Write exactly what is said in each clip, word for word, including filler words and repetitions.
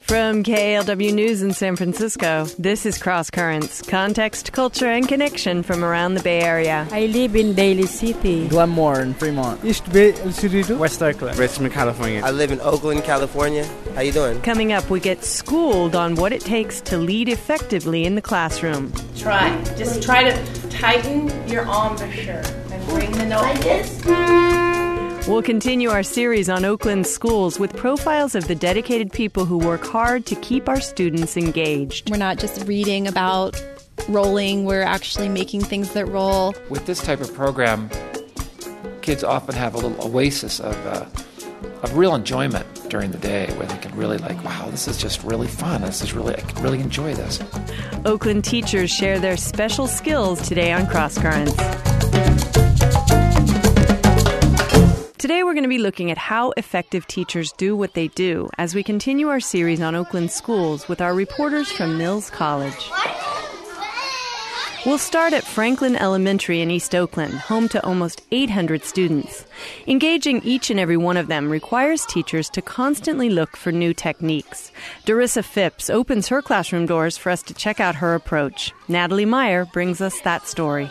From K L W News in San Francisco, this is Cross Currents, context, culture, and connection from around the Bay Area. I live in Daly City, Glenmore and Fremont, East Bay, El Cerrito, West Oakland, Richmond, California. I live in Oakland, California. How you doing? Coming up, we get schooled on what it takes to lead effectively in the classroom. Try. Just try to tighten your embouchure and bring the note. Like this. We'll continue our series on Oakland schools with profiles of the dedicated people who work hard to keep our students engaged. We're not just reading about rolling, we're actually making things that roll. With this type of program, kids often have a little oasis of, uh, of real enjoyment during the day where they can really like, wow, this is just really fun. This is really, I can really enjoy this. Oakland teachers share their special skills today on Cross Currents. Today we're going to be looking at how effective teachers do what they do as we continue our series on Oakland schools with our reporters from Mills College. We'll start at Franklin Elementary in East Oakland, home to almost eight hundred students. Engaging each and every one of them requires teachers to constantly look for new techniques. Darissa Phipps opens her classroom doors for us to check out her approach. Natalie Meyer brings us that story.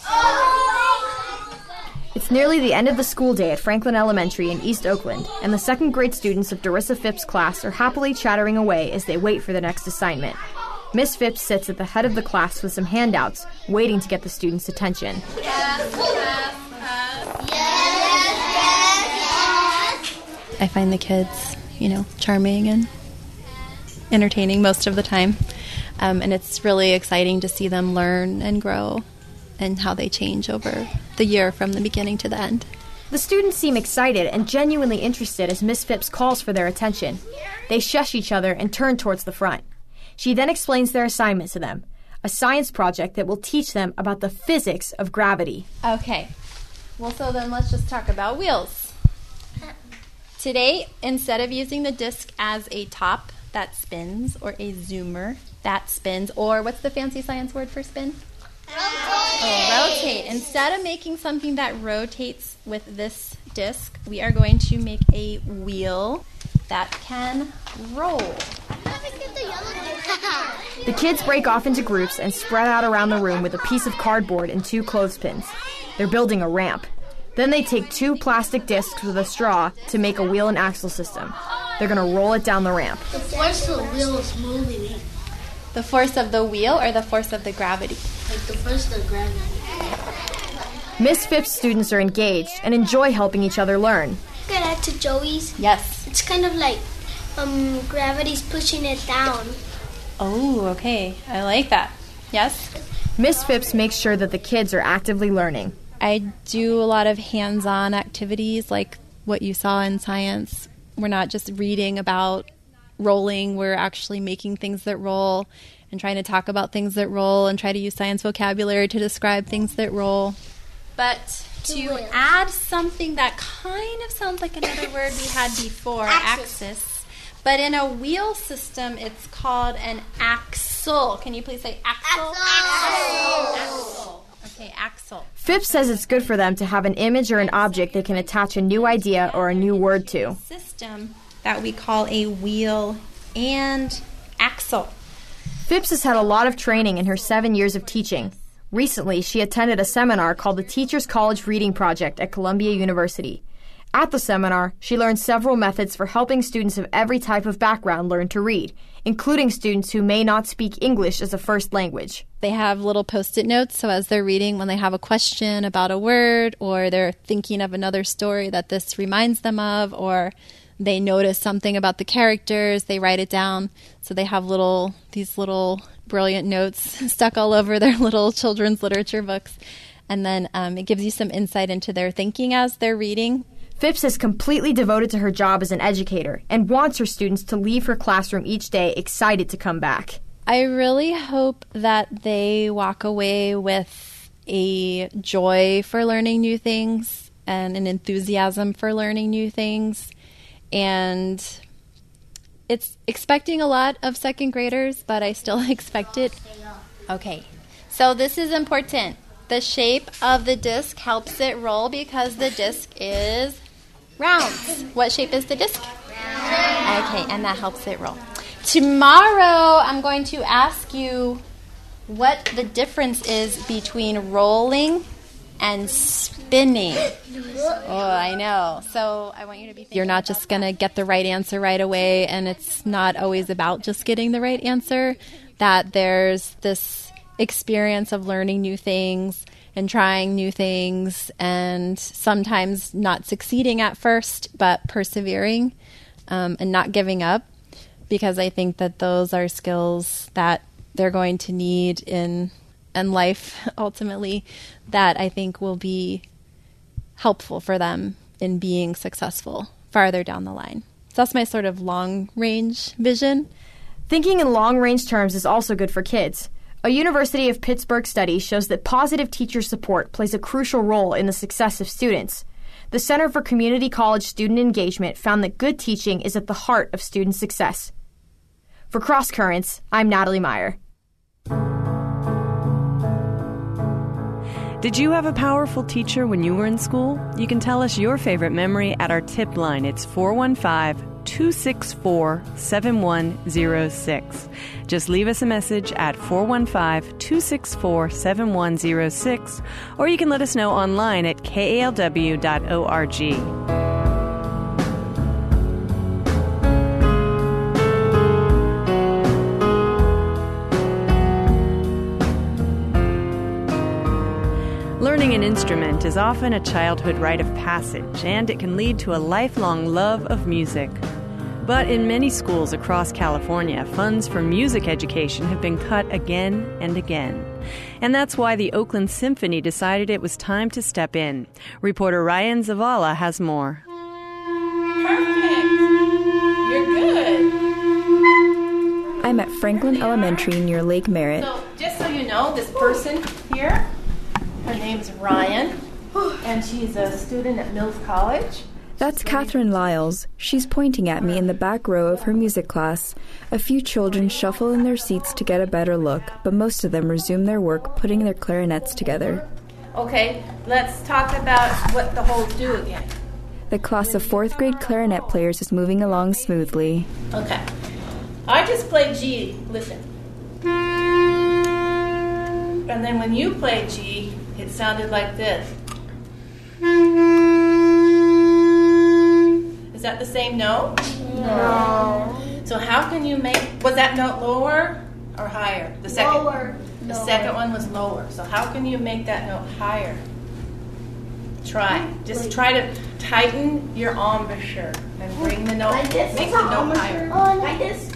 It's nearly the end of the school day at Franklin Elementary in East Oakland, and the second grade students of Darissa Phipps' class are happily chattering away as they wait for the next assignment. Miss Phipps sits at the head of the class with some handouts, waiting to get the students' attention. Yes, yes, yes. Yes, yes. I find the kids, you know, charming and entertaining most of the time, um, and it's really exciting to see them learn and grow and how they change over the year from the beginning to the end. The students seem excited and genuinely interested as Miss Phipps calls for their attention. They shush each other and turn towards the front. She then explains their assignment to them, a science project that will teach them about the physics of gravity. Okay, well, so then let's just talk about wheels. Today, instead of using the disc as a top that spins or a zoomer that spins, or what's the fancy science word for spin? Oh, rotate. Instead of making something that rotates with this disc, we are going to make a wheel that can roll. The kids break off into groups and spread out around the room with a piece of cardboard and two clothespins. They're building a ramp. Then they take two plastic discs with a straw to make a wheel and axle system. They're going to roll it down the ramp. The force of the wheel is moving it. The force of the wheel or the force of the gravity? Like the force of the gravity. Miss Phipps' students are engaged and enjoy helping each other learn. Can I add to Joey's? Yes. It's kind of like um, gravity's pushing it down. Oh, okay. I like that. Yes? Miss Phipps makes sure that the kids are actively learning. I do a lot of hands-on activities like what you saw in science. We're not just reading about rolling, we're actually making things that roll and trying to talk about things that roll and try to use science vocabulary to describe things that roll. But to add something that kind of sounds like another word we had before, axis. axis. But in a wheel system, it's called an axle. Can you please say axle? Axle. Axle. Okay, axle. Phipps says it's good for them to have an image or an object they can attach a new idea or a new word to. System that we call a wheel and axle. Phipps has had a lot of training in her seven years of teaching. Recently, she attended a seminar called the Teachers College Reading Project at Columbia University. At the seminar, she learned several methods for helping students of every type of background learn to read, including students who may not speak English as a first language. They have little post-it notes, so as they're reading, when they have a question about a word or they're thinking of another story that this reminds them of, or they notice something about the characters, they write it down. So they have little these little brilliant notes stuck all over their little children's literature books. And then um, it gives you some insight into their thinking as they're reading. Phipps is completely devoted to her job as an educator and wants her students to leave her classroom each day excited to come back. I really hope that they walk away with a joy for learning new things and an enthusiasm for learning new things. And it's expecting a lot of second graders, but I still expect it. Okay, so this is important. The shape of the disc helps it roll because the disc is round. What shape is the disc? Round. Okay, and that helps it roll. tomorrow I'm going to ask you what the difference is between rolling and spinning. Oh, I know. So I want you to be thinking you're not just going to get the right answer right away, and it's not always about just getting the right answer, that there's this experience of learning new things and trying new things and sometimes not succeeding at first, but persevering um, and not giving up, because I think that those are skills that they're going to need in in life ultimately, that I think will be helpful for them in being successful farther down the line. So that's my sort of long-range vision. Thinking in long-range terms is also good for kids. A University of Pittsburgh study shows that positive teacher support plays a crucial role in the success of students. The Center for Community College Student Engagement found that good teaching is at the heart of student success. For Cross Currents, I'm Natalie Meyer. Did you have a powerful teacher when you were in school? You can tell us your favorite memory at our tip line. It's four one five, two six four, seven one zero six. Just leave us a message at four one five, two six four, seven one zero six, or you can let us know online at K A L W dot org. Learning an instrument is often a childhood rite of passage, and it can lead to a lifelong love of music. But in many schools across California, funds for music education have been cut again and again. And that's why the Oakland Symphony decided it was time to step in. Reporter Ryan Zavala has more. Perfect. You're good. I'm at Franklin Elementary near Lake Merritt. So, just so you know, this person here, her name's Ryan, and she's a student at Mills College. That's Catherine Lyles. She's pointing at me in the back row of her music class. A few children shuffle in their seats to get a better look, but most of them resume their work putting their clarinets together. Okay, let's talk about what the holes do again. The class of fourth grade clarinet players is moving along smoothly. Okay. I just played G. Listen. And then when you played G, it sounded like this. Is that the same note? No. So how can you make, was that note lower or higher? The second, Lower. The Lower. second one was lower. So how can you make that note higher? Try. Just try to tighten your embouchure and bring the note, Like this? make the note higher. Oh, like this?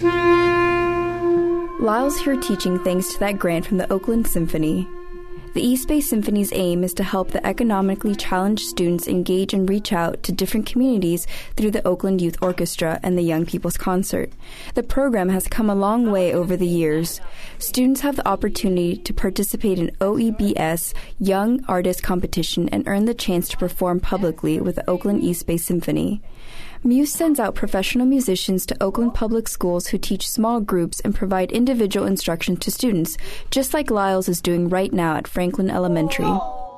Lyle's here teaching thanks to that grant from the Oakland Symphony. The East Bay Symphony's aim is to help the economically challenged students engage and reach out to different communities through the Oakland Youth Orchestra and the Young People's Concert. The program has come a long way over the years. Students have the opportunity to participate in O E B S Young Artist Competition and earn the chance to perform publicly with the Oakland East Bay Symphony. Muse sends out professional musicians to Oakland Public Schools who teach small groups and provide individual instruction to students, just like Lyles is doing right now at Franklin Elementary.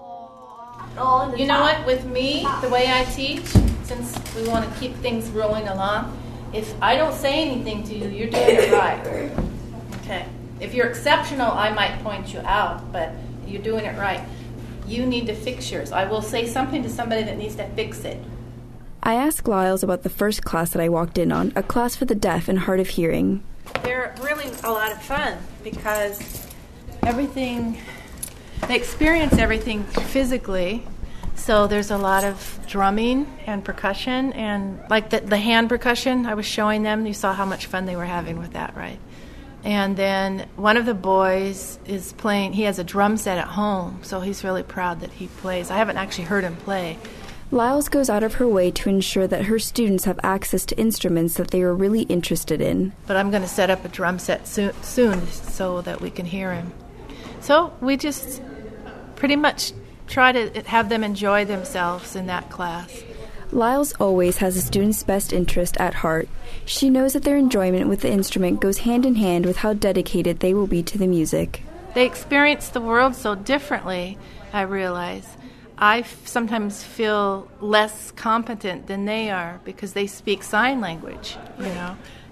You know what? With me, the way I teach, since we want to keep things rolling along, if I don't say anything to you, you're doing it right. Okay. If you're exceptional, I might point you out, but you're doing it right. You need to fix yours. I will say something to somebody that needs to fix it. I asked Lyles about the first class that I walked in on, a class for the deaf and hard of hearing. They're really a lot of fun because everything, they experience everything physically. So there's a lot of drumming and percussion, and like the, the hand percussion I was showing them, you saw how much fun they were having with that, right? And then one of the boys is playing, he has a drum set at home, so he's really proud that he plays. I haven't actually heard him play. Lyles goes out of her way to ensure that her students have access to instruments that they are really interested in. But I'm going to set up a drum set soon, soon so that we can hear him. So we just pretty much try to have them enjoy themselves in that class. Lyles always has a student's best interest at heart. She knows that their enjoyment with the instrument goes hand in hand with how dedicated they will be to the music. They experience the world so differently, I realize. I f- sometimes feel less competent than they are because they speak sign language, you know.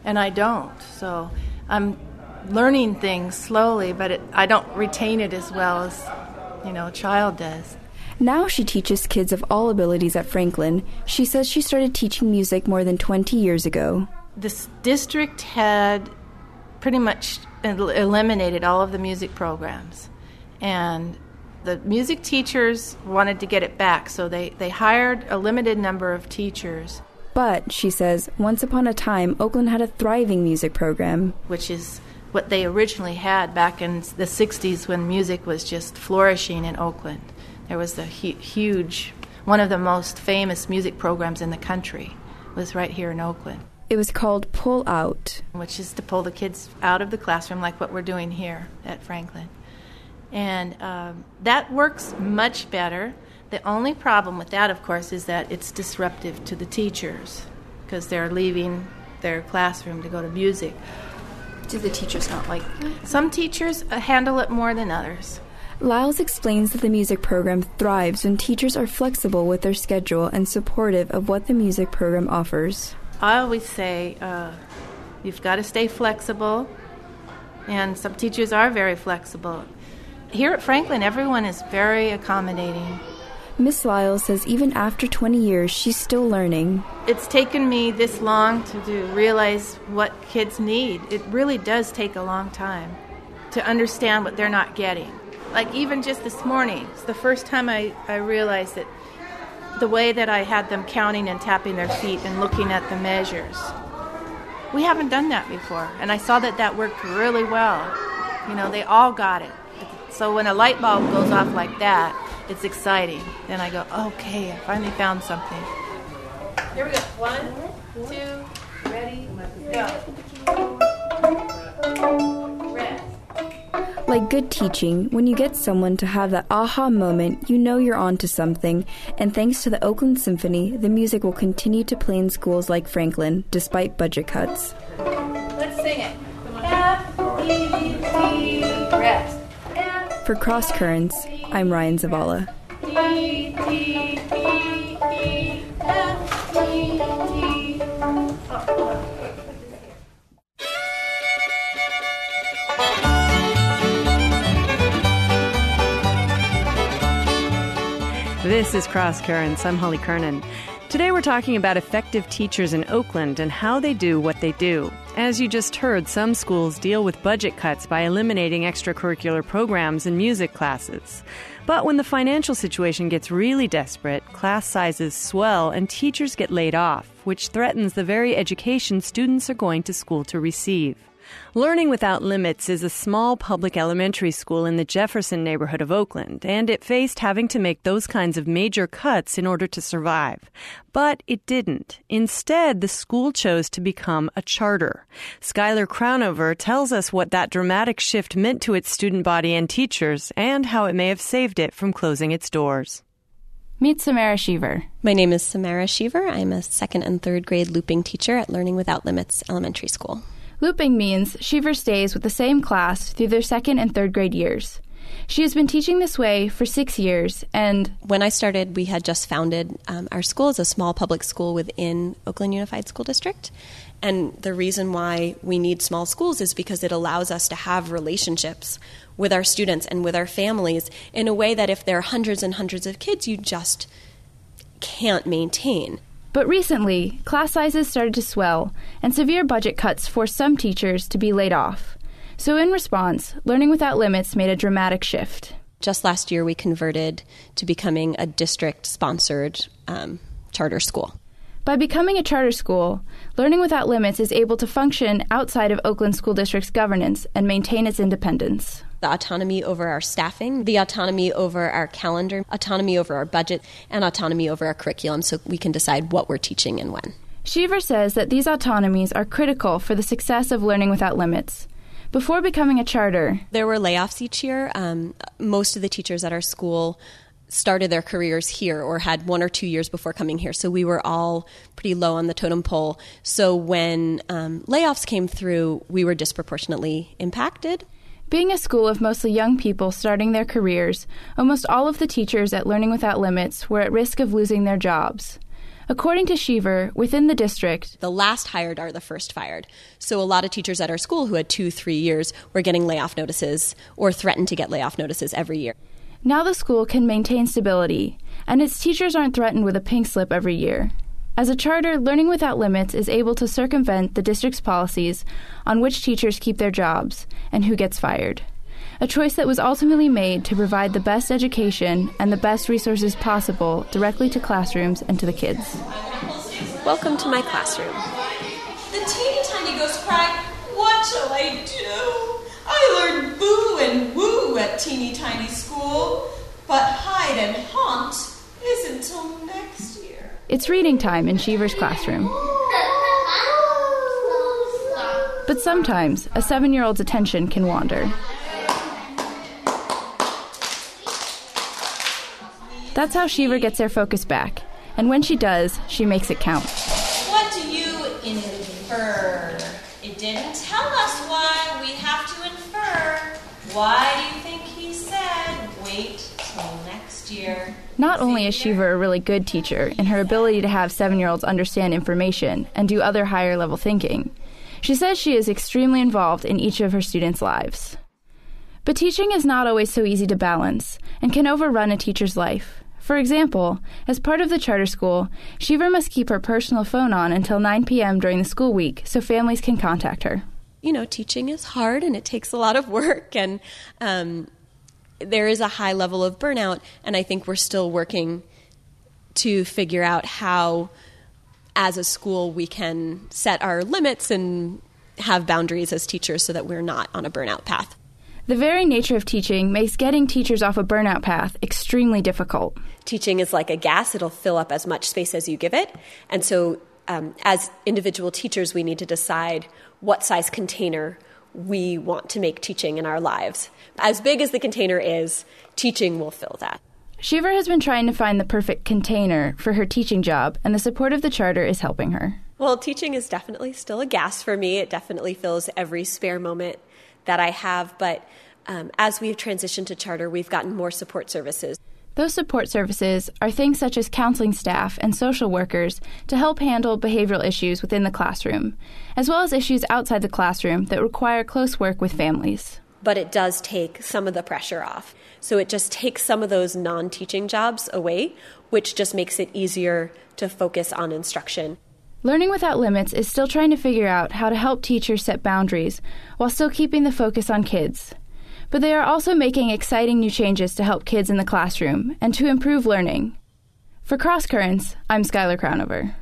and I don't. So I'm learning things slowly, but it, I don't retain it as well as, you know, a child does. Now she teaches kids of all abilities at Franklin. She says she started teaching music more than twenty years ago. This district had pretty much el- eliminated all of the music programs, and the music teachers wanted to get it back, so they, they hired a limited number of teachers. But, she says, once upon a time, Oakland had a thriving music program. Which is what they originally had back in the sixties when music was just flourishing in Oakland. There was the hu- huge, one of the most famous music programs in the country was right here in Oakland. It was called Pull Out, which is to pull the kids out of the classroom like what we're doing here at Franklin. And um, that works much better. The only problem with that, of course, is that it's disruptive to the teachers because they're leaving their classroom to go to music. Do the teachers not like that? Some teachers uh, handle it more than others. Lyles explains that the music program thrives when teachers are flexible with their schedule and supportive of what the music program offers. I always say uh, you've got to stay flexible, and some teachers are very flexible. Here at Franklin, everyone is very accommodating. Miss Lyles says even after twenty years, she's still learning. It's taken me this long to do, realize what kids need. It really does take a long time to understand what they're not getting. Like even just this morning, it's the first time I, I realized that the way that I had them counting and tapping their feet and looking at the measures. We haven't done that before, and I saw that that worked really well. You know, they all got it. So when a light bulb goes off like that, it's exciting. Then I go, okay, I finally found something. Here we go. One, two, ready, go. Rest. Like good teaching, when you get someone to have that aha moment, you know you're onto something, and thanks to the Oakland Symphony, the music will continue to play in schools like Franklin, despite budget cuts. Let's sing it. F, E, T, rest. F, For Cross Currents, I'm Ryan Zavala. E, T, E, E, F, E, T. Oh, This is Cross Currents. I'm Holly Kernan. Today we're talking about effective teachers in Oakland and how they do what they do. As you just heard, some schools deal with budget cuts by eliminating extracurricular programs and music classes. But when the financial situation gets really desperate, class sizes swell and teachers get laid off, which threatens the very education students are going to school to receive. Learning Without Limits is a small public elementary school in the Jefferson neighborhood of Oakland, and it faced having to make those kinds of major cuts in order to survive. But it didn't. Instead, the school chose to become a charter. Skylar Crownover tells us what that dramatic shift meant to its student body and teachers, and how it may have saved it from closing its doors. Meet Samara Sheaver. My name is Samara Sheaver. I'm a second and third grade looping teacher at Learning Without Limits Elementary School. Looping means Sheaver stays with the same class through their second and third grade years. She has been teaching this way for six years, and when I started, we had just founded um, our school as a small public school within Oakland Unified School District. And the reason why we need small schools is because it allows us to have relationships with our students and with our families in a way that if there are hundreds and hundreds of kids, you just can't maintain. But recently, class sizes started to swell, and severe budget cuts forced some teachers to be laid off. So in response, Learning Without Limits made a dramatic shift. Just last year, we converted to becoming a district-sponsored um, charter school. By becoming a charter school, Learning Without Limits is able to function outside of Oakland School District's governance and maintain its independence. The autonomy over our staffing, the autonomy over our calendar, autonomy over our budget, and autonomy over our curriculum so we can decide what we're teaching and when. Sheaver says that these autonomies are critical for the success of Learning Without Limits. Before becoming a charter, there were layoffs each year. Um, most of the teachers at our school started their careers here or had one or two years before coming here. So we were all pretty low on the totem pole. So when um, layoffs came through, we were disproportionately impacted. Being a school of mostly young people starting their careers, almost all of the teachers at Learning Without Limits were at risk of losing their jobs. According to Shiver, within the district, the last hired are the first fired. So a lot of teachers at our school who had two, three years were getting layoff notices or threatened to get layoff notices every year. Now the school can maintain stability, and its teachers aren't threatened with a pink slip every year. As a charter, Learning Without Limits is able to circumvent the district's policies on which teachers keep their jobs and who gets fired. A choice that was ultimately made to provide the best education and the best resources possible directly to classrooms and to the kids. Welcome to my classroom. The teeny tiny ghost cried, "What shall I do? I learned boo and woo at teeny tiny school, but hide and haunt isn't till next year." It's reading time in Shiver's classroom. But sometimes a seven-year-old's attention can wander. That's how Shiver gets their focus back, and when she does, she makes it count. What do you infer? It didn't tell us why we have to infer. Why do you think he said, wait till next year? Not only is Shiver a really good teacher in her ability to have seven-year-olds understand information and do other higher-level thinking, she says she is extremely involved in each of her students' lives. But teaching is not always so easy to balance and can overrun a teacher's life. For example, as part of the charter school, Shiver must keep her personal phone on until nine p.m. during the school week so families can contact her. You know, teaching is hard and it takes a lot of work, and um, there is a high level of burnout, and I think we're still working to figure out how, as a school, we can set our limits and have boundaries as teachers so that we're not on a burnout path. The very nature of teaching makes getting teachers off a burnout path extremely difficult. Teaching is like a gas. It'll fill up as much space as you give it. And so um, as individual teachers, we need to decide what size container we want to make teaching in our lives. As big as the container is, teaching will fill that. Shiver has been trying to find the perfect container for her teaching job, and the support of the charter is helping her. Well, teaching is definitely still a gas for me. It definitely fills every spare moment that I have, but um, as we've transitioned to charter, we've gotten more support services. Those support services are things such as counseling staff and social workers to help handle behavioral issues within the classroom, as well as issues outside the classroom that require close work with families. But it does take some of the pressure off. So it just takes some of those non-teaching jobs away, which just makes it easier to focus on instruction. Learning Without Limits is still trying to figure out how to help teachers set boundaries while still keeping the focus on kids. But they are also making exciting new changes to help kids in the classroom and to improve learning. For Cross Currents, I'm Skylar Crownover.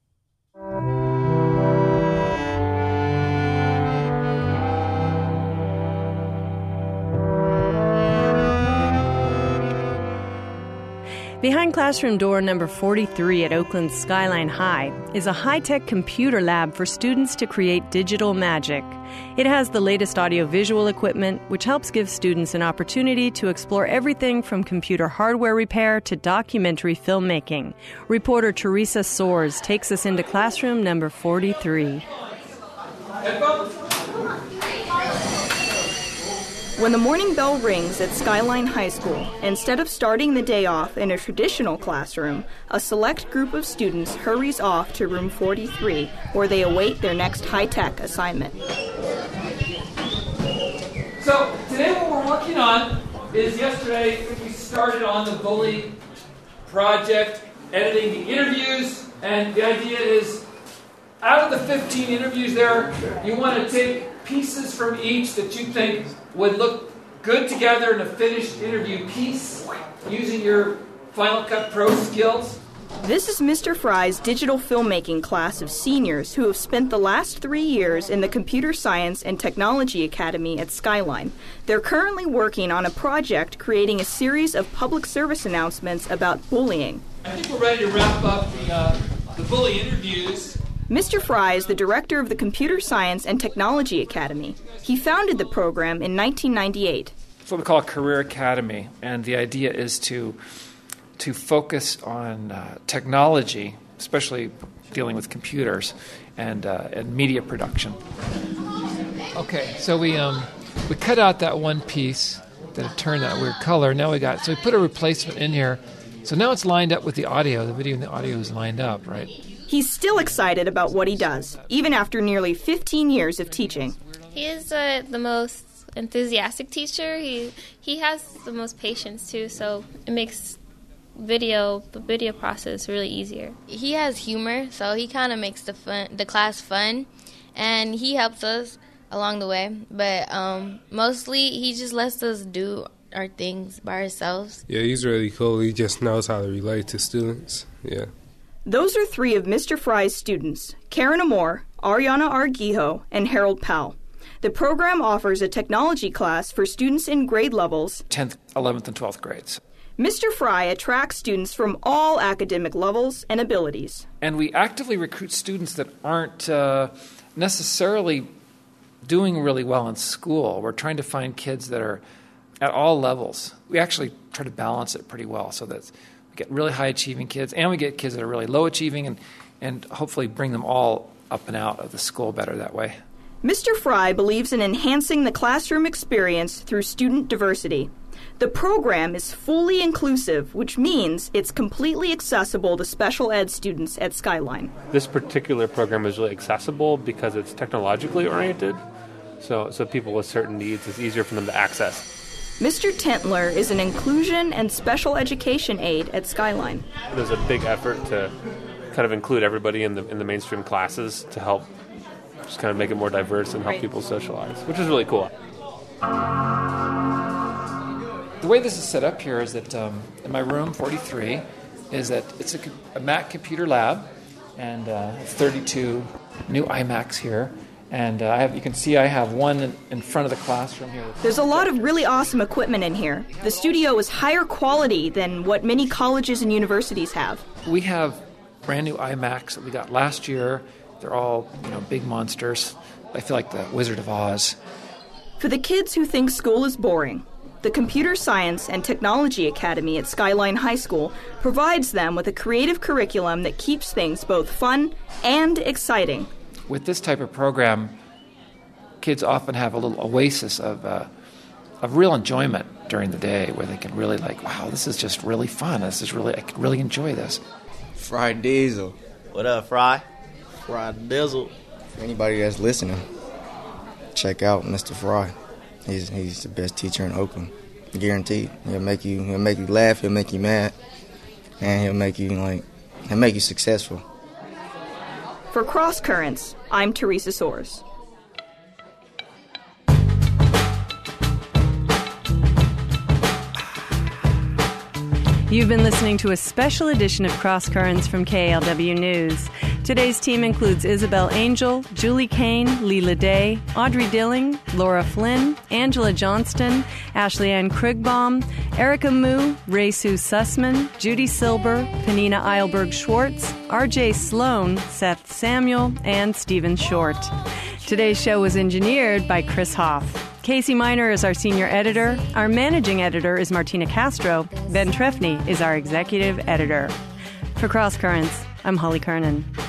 Behind classroom door number forty-three at Oakland's Skyline High is a high-tech computer lab for students to create digital magic. It has the latest audio-visual equipment, which helps give students an opportunity to explore everything from computer hardware repair to documentary filmmaking. Reporter Teresa Soares takes us into classroom number forty-three. When the morning bell rings at Skyline High School, instead of starting the day off in a traditional classroom, a select group of students hurries off to room forty-three, where they await their next high-tech assignment. So, today what we're working on is yesterday we started on the Bully project, editing the interviews, and the idea is out of the fifteen interviews there, you want to take pieces from each that you think would look good together in a finished interview piece using your Final Cut Pro skills. This is Mister Fry's digital filmmaking class of seniors who have spent the last three years in the Computer Science and Technology Academy at Skyline. They're currently working on a project creating a series of public service announcements about bullying. I think we're ready to wrap up the, uh, the bully interviews. Mister Fry is the director of the Computer Science and Technology Academy. He founded the program in nineteen ninety-eight. It's what we call a career academy, and the idea is to to focus on uh, technology, especially dealing with computers and uh, and media production. Okay, so we um we cut out that one piece that had turned that weird color. Now we got so we put a replacement in here, So now it's lined up with the audio. The video and the audio is lined up, right? He's still excited about what he does, even after nearly fifteen years of teaching. He is uh, the most enthusiastic teacher. He he has the most patience, too, so it makes video the video process really easier. He has humor, so he kind of makes the fun the class fun, and he helps us along the way. But um, mostly, he just lets us do our things by ourselves. Yeah, he's really cool. He just knows how to relate to students. Yeah. Those are three of Mister Fry's students: Karen Amore, Ariana Arguijo, and Harold Powell. The program offers a technology class for students in grade levels tenth, eleventh, and twelfth grades. Mister Fry attracts students from all academic levels and abilities. And we actively recruit students that aren't uh, necessarily doing really well in school. We're trying to find kids that are at all levels. We actually try to balance it pretty well so that we get really high-achieving kids and we get kids that are really low-achieving and, and hopefully bring them all up and out of the school better that way. Mister Fry believes in enhancing the classroom experience through student diversity. The program is fully inclusive, which means it's completely accessible to special ed students at Skyline. This particular program is really accessible because it's technologically oriented, so, so people with certain needs, it's easier for them to access. Mister Tentler is an inclusion and special education aide at Skyline. There's a big effort to kind of include everybody in the in the mainstream classes to help just kind of make it more diverse and help people socialize, which is really cool. The way this is set up here is that um, in my room, forty-three, is that it's a, a Mac computer lab, and uh, thirty-two new iMacs here. And uh, I have, you can see I have one in, in front of the classroom here. There's a lot of really awesome equipment in here. The studio is higher quality than what many colleges and universities have. We have brand new iMacs that we got last year. They're all, you know, big monsters. I feel like the Wizard of Oz. For the kids who think school is boring, the Computer Science and Technology Academy at Skyline High School provides them with a creative curriculum that keeps things both fun and exciting. With this type of program, kids often have a little oasis of uh, of real enjoyment during the day where they can really like, wow, this is just really fun. This is really, I can really enjoy this. Fry Diesel. What up, Fry? Fry Diesel. For anybody that's listening, check out Mister Fry. He's he's the best teacher in Oakland, guaranteed. He'll make you he'll make you laugh, he'll make you mad, and he'll make you like he'll make you successful. For Cross Currents, I'm Teresa Soares. You've been listening to a special edition of Cross Currents from K L W News. Today's team includes Isabel Angel, Julie Kane, Leela Day, Audrey Dilling, Laura Flynn, Angela Johnston, Ashley Ann Krigbaum, Erica Moo, Ray Sue Sussman, Judy Silber, Panina Eilberg-Schwartz, R J Sloan, Seth Samuel, and Stephen Short. Today's show was engineered by Chris Hoff. Casey Miner is our senior editor. Our managing editor is Martina Castro. Ben Trefny is our executive editor. For Cross Currents, I'm Holly Kernan.